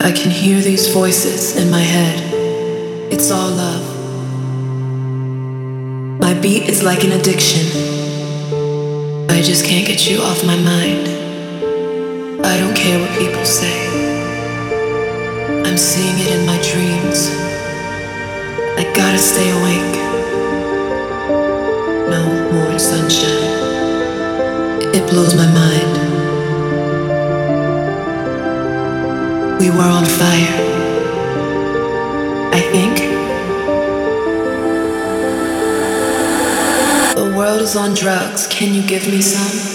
I can hear these voices in my head. It's all love. My beat is like an addiction. I just can't get you off my mind. I don't care what people say. I'm seeing it in my dreams. I gotta stay awake. No more sunshine. It blows my mind. We were on fire, I think. The world is on drugs. Can you give me some?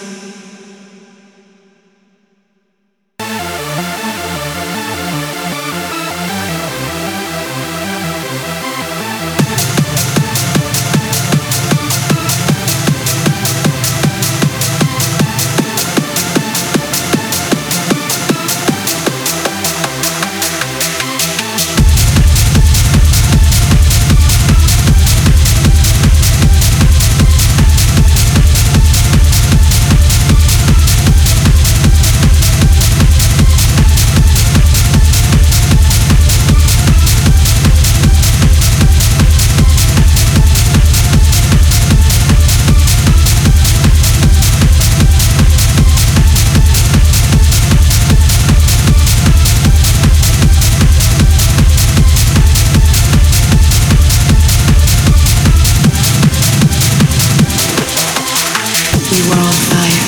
We were on fire,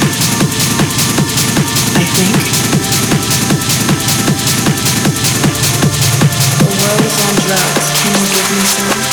I think. The world is on drugs. Can you give me some?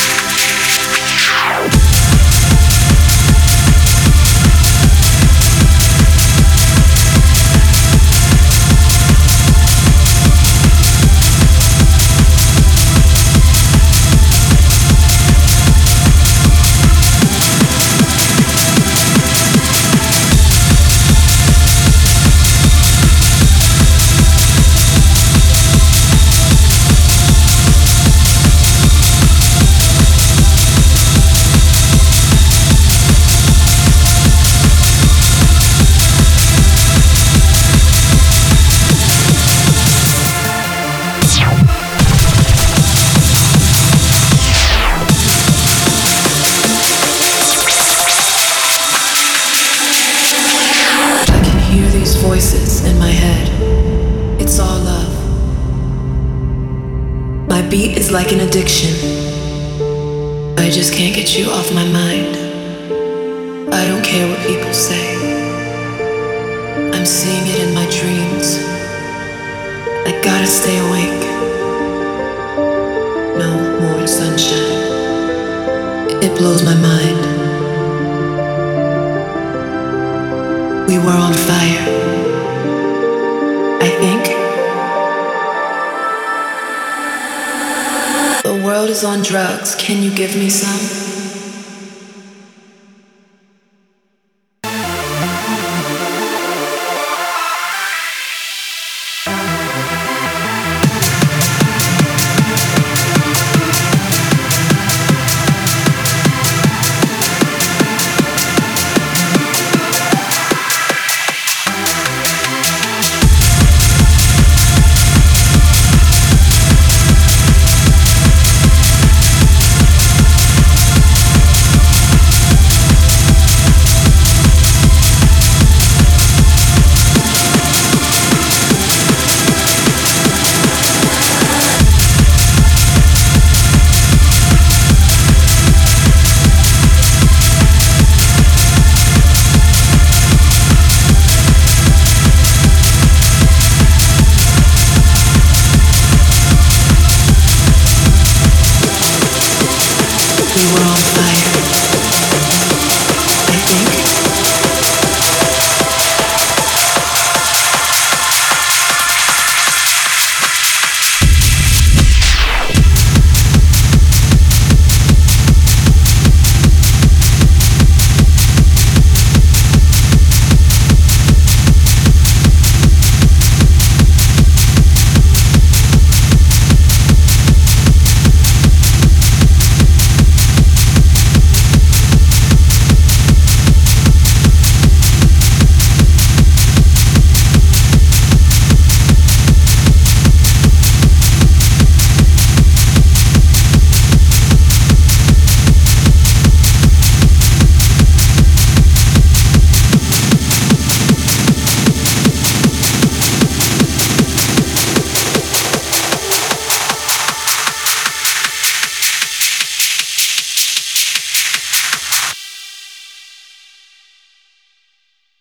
Voices in my head. It's all love. My beat is like an addiction. I just can't get you off my mind. I don't care what people say. I'm seeing it in my dreams. I gotta stay awake. No more sunshine. It blows my mind. We were on fire, I think. The world is on drugs. Can you give me some?